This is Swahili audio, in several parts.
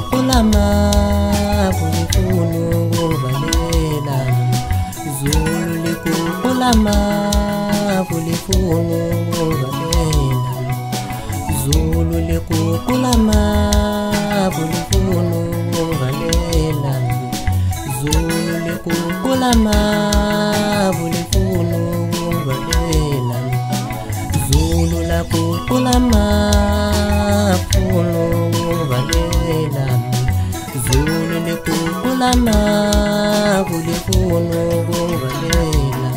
likukulama kulifunu kungalela. Zulu likukulama kulifunu kungalela. Zulu likukulama kulifunu kungalela. Zulu likukulama kulifunu kungalela. Zulu lakukulama funu kungalela. Zulu likukulama kulifunu kungalela.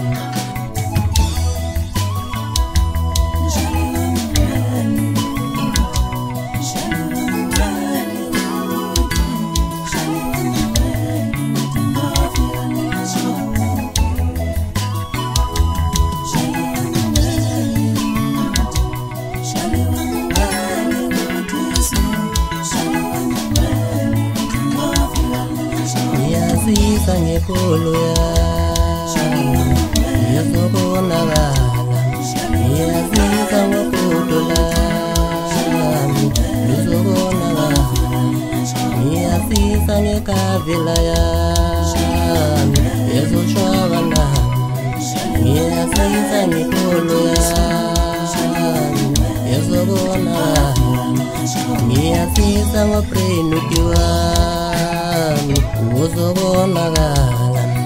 Niyazisa ngekolo yami, ngiyazobonakala. Niyazisa ngokudo lami, ngizobonakala. Niyazisa ngekavila yami, ngizoshwaba nami. Niyazisa ngekolo yami, ngizobonakala. Niyazisa ngoprenuki wami, uzobonakala.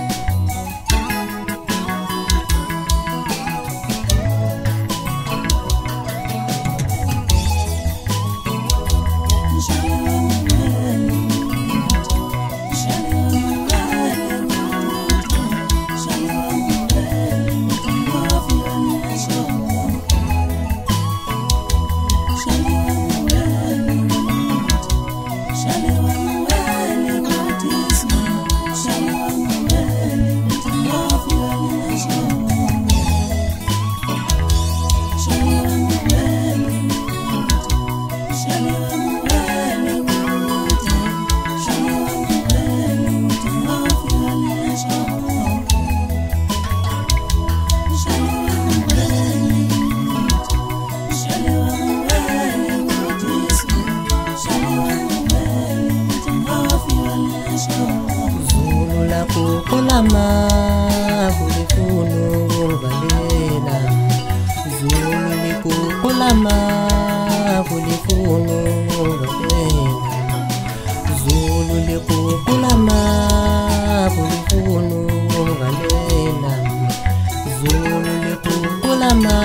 Zulu lakukulama kulifunu kungalela. Zulu likukulama kulifunu kungalela. Zulu likukulama kulifunu kungalela. Zulu likukulama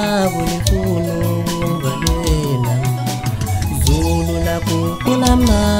kulifunu kungalela. Zulu lakukulama